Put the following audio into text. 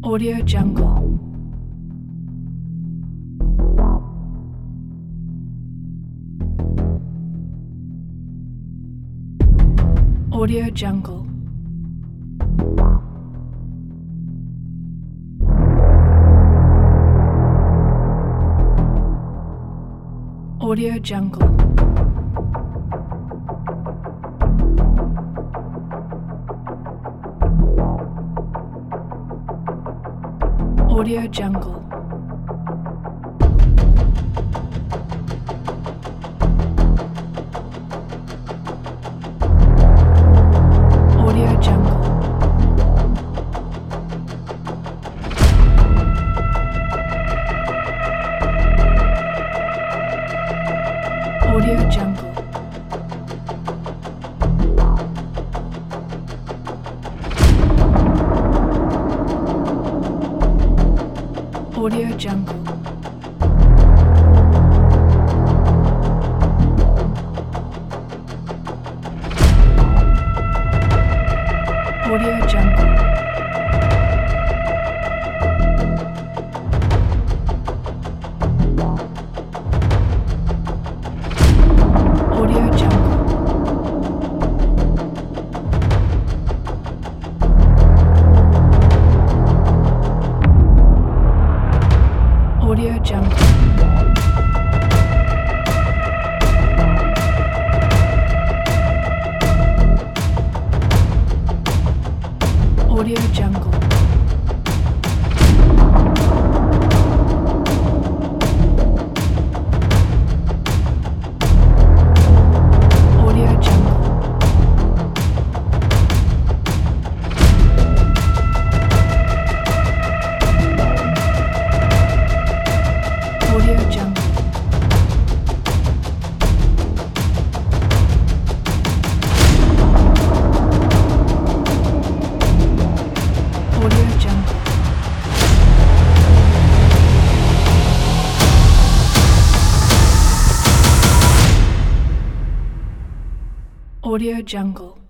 Audio Jungle. Audio Jungle. Audio Jungle. Audio Jungle. Audio Jungle. Audio Jungle. Audio Jungle. Audio Jungle. Audio Jungle. Audio Jungle. Audio Jungle. Audio Jungle. Audio Jungle. Audio Jungle. Audio Jungle.